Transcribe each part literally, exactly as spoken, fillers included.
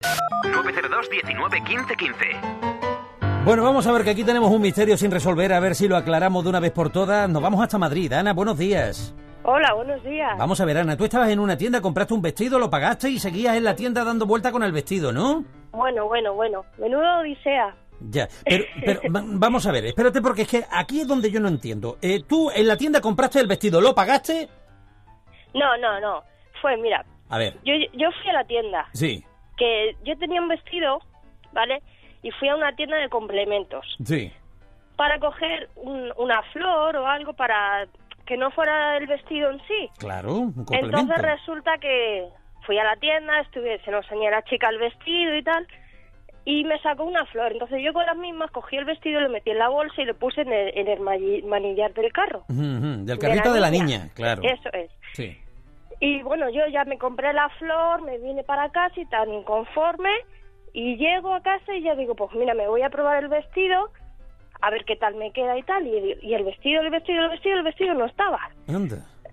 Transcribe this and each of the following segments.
nueve cero dos, diecinueve, quince, quince. Bueno, vamos a ver que aquí tenemos un misterio sin resolver, a ver si lo aclaramos de una vez por todas. Nos vamos hasta Madrid. Ana, buenos días. Hola, buenos días. Vamos a ver, Ana, tú estabas en una tienda, compraste un vestido, lo pagaste y seguías en la tienda dando vuelta con el vestido, ¿no? Bueno, bueno, bueno. Menudo odisea. Ya, pero, pero va- vamos a ver, espérate, porque es que aquí es donde yo no entiendo. Eh, tú en la tienda compraste el vestido, ¿lo pagaste? No, no, no. Fue, mira, A ver, yo, yo fui a la tienda, sí, que yo tenía un vestido, ¿vale? Y fui a una tienda de complementos sí. para coger un- una flor o algo para que no fuera el vestido en sí. Claro, un complemento. Entonces resulta que fui a la tienda, estuve, se nos enseñó la chica el vestido y tal, y me sacó una flor. Entonces yo con las mismas cogí el vestido, lo metí en la bolsa y lo puse en el, en el mani- manillar del carro. Ujú, ujú, del De carrito la de la niña. niña, claro. Eso es. Sí. Y bueno, yo ya me compré la flor, me vine para casa y tan inconforme, y llego a casa y ya digo, pues mira, me voy a probar el vestido, a ver qué tal me queda y tal, y, y el vestido, el vestido, el vestido, el vestido no estaba. Anda.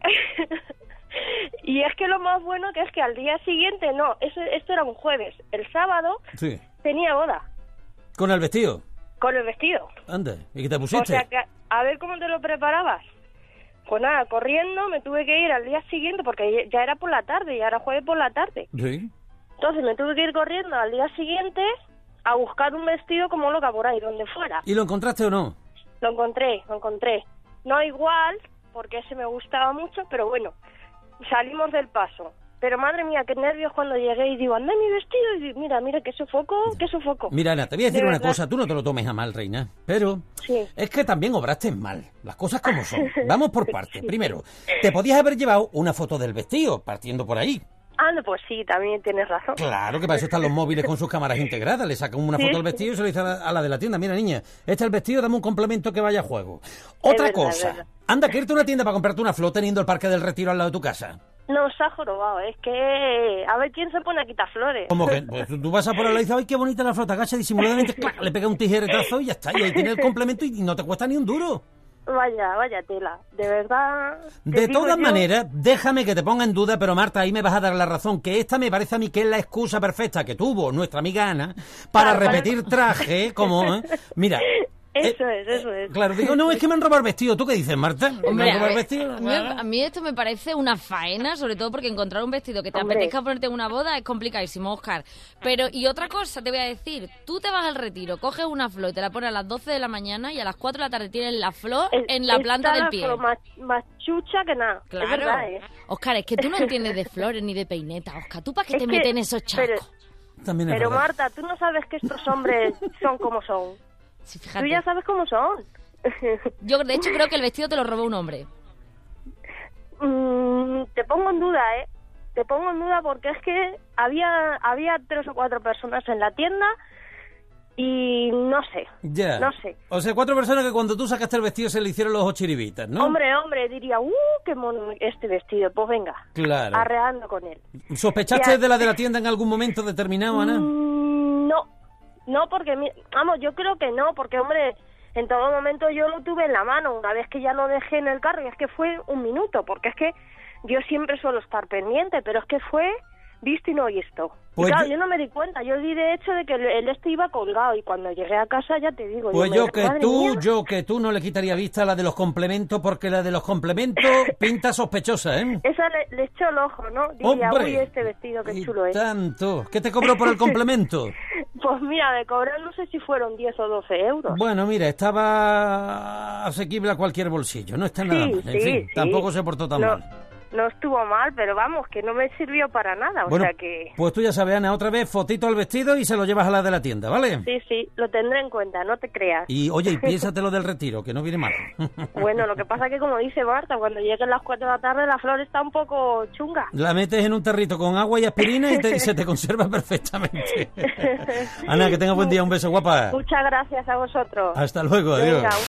Y es que lo más bueno que es que al día siguiente, no, eso, esto era un jueves, el sábado Sí. tenía boda ¿Con el vestido? con el vestido. Anda. ¿Y qué te O pusiste? sea que, a ver cómo te lo preparabas. Pues nada, corriendo me tuve que ir al día siguiente porque ya era por la tarde, ya era jueves por la tarde. Sí. Entonces me tuve que ir corriendo al día siguiente a buscar un vestido como loca por ahí, donde fuera. ¿Y lo encontraste o no? Lo encontré, lo encontré. No igual, porque ese me gustaba mucho, pero bueno, salimos del paso. Pero madre mía, qué nervios cuando llegué y digo, anda mi vestido, y digo, mira, mira, qué sofoco, qué sofoco. Mira, Ana, te voy a decir De una verdad. cosa, tú no te lo tomes a mal, reina, pero Sí. es que también obraste mal, las cosas como son. Vamos por partes. Primero, te podías haber llevado una foto del vestido, partiendo por ahí. Ah, no, pues sí, también tienes razón. Claro, que para eso están los móviles con sus cámaras integradas. Le sacan una Sí, foto del sí. vestido y se lo dice a la, a la de la tienda. Mira, niña, este es el vestido, dame un complemento que vaya a juego. Otra verdad, es cosa, verdad. anda, que irte a una tienda para comprarte una flor teniendo el Parque del Retiro al lado de tu casa. No, se ha jorobado, es que a ver quién se pone a quitar flores. Como que pues, tú vas a por el y dices, ay, qué bonita la flota, agacha disimuladamente, clac, le pega un tijeretazo y ya está. Y ahí tiene el complemento y no te cuesta ni un duro. Vaya, vaya tela, de verdad. te De digo todas yo- maneras, déjame que te ponga en duda, pero Marta, ahí me vas a dar la razón, que esta me parece a mí que es la excusa perfecta que tuvo nuestra amiga Ana para Para- repetir traje, como, ¿eh? Mira... Eso eh, es, eso es. Claro, digo, no, es que me han robado el vestido. ¿Tú qué dices, Marta? ¿Me Hombre, han a, robado el ver, vestido? a, mí, a mí esto me parece una faena, sobre todo porque encontrar un vestido que te Hombre. apetezca ponerte en una boda es complicadísimo, Óscar. Pero, y otra cosa te voy a decir, tú te vas al retiro, coges una flor y te la pones a las doce de la mañana y a las cuatro de la tarde tienes la flor Es- en la planta está del la pie. flor Más, más chucha que nada. Es Claro. verdad, ¿eh? Óscar, es que tú no entiendes de flores ni de peineta, Óscar. ¿Tú para qué Es te que- metes en esos pero- charcos? También es Pero verdad. Marta, tú no sabes que estos hombres son como son. Sí, Tú fíjate. ya sabes cómo son. Yo, de hecho, creo que el vestido te lo robó un hombre. Mm, te pongo en duda, ¿eh? Te pongo en duda porque es que había había tres o cuatro personas en la tienda y no sé, Ya. no sé. O sea, cuatro personas que cuando tú sacaste el vestido se le hicieron los ochiribitas, ¿no? Hombre, hombre, diría, ¡uh, qué mono este vestido! Pues venga, Claro. arreando con él. ¿Sospechaste Ya. de la de la tienda en algún momento determinado, Ana? Mm, no, no, porque, mi- vamos, yo creo que no, porque, hombre, en todo momento yo lo tuve en la mano, una vez que ya lo dejé en el carro, y es que fue un minuto, porque es que yo siempre suelo estar pendiente, pero es que fue visto y no visto. Pues y claro, yo- yo... no me di cuenta, yo di de hecho de que el, el este iba colgado, y cuando llegué a casa ya te digo... Pues me- yo que madre tú, mía. yo que tú no le quitaría vista a la de los complementos, porque la de los complementos pinta sospechosa, ¿eh? Esa le, le echó el ojo, ¿no? Diría, ¡Hombre! uy, este vestido, qué Y chulo es. tanto. ¿Qué te cobró por el complemento? Pues mira, de cobrar no sé si fueron diez o doce euros. Bueno, mira, estaba asequible a cualquier bolsillo, no está nada Sí, mal. En sí, fin, sí. tampoco se portó tan no, mal. No estuvo mal, pero vamos, que no me sirvió para nada, o Bueno, sea que... pues tú ya sabes, Ana, otra vez fotito al vestido y se lo llevas a la de la tienda, ¿vale? Sí, sí, lo tendré en cuenta, no te creas. Y oye, y piénsatelo del retiro, que no viene mal. Bueno, lo que pasa es que, como dice Marta, cuando lleguen las cuatro de la tarde la flor está un poco chunga. La metes en un tarrito con agua y aspirina y, te- y se te conserva perfectamente. Ana, que tengas buen día, un beso, guapa. Muchas gracias a vosotros. Hasta luego, adiós. Venga,